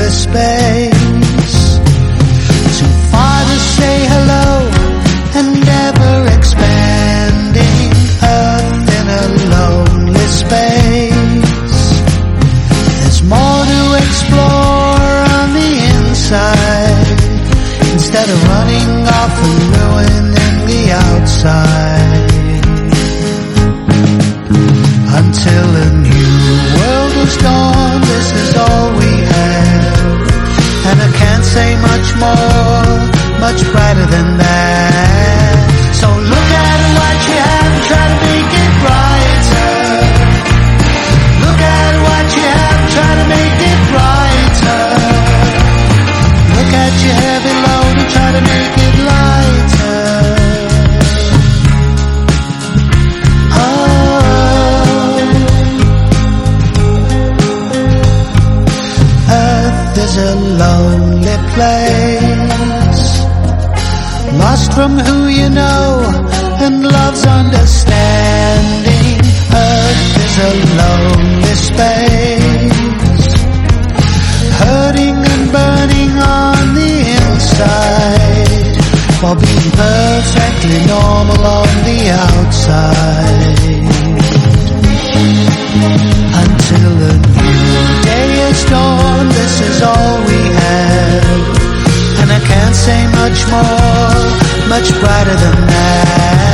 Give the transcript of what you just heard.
endless space. Too far to say hello, and ever expanding earth in a lonely space. There's more to explore on the inside, instead of running off and ruining the outside. Until a new world was dawned, this is all we have, and I can't say much more, much brighter than that. So look at what you have and try to make it brighter. Look at what you have and try to make it brighter. Look at your heavy load and try to make it lighter. Is a lonely place, lost from who you know and love's understanding. Earth is a lonely space, hurting and burning on the inside, while being perfectly normal on the outside. Until a new day is dawn, this is all we have, and I can't say much more, much brighter than that.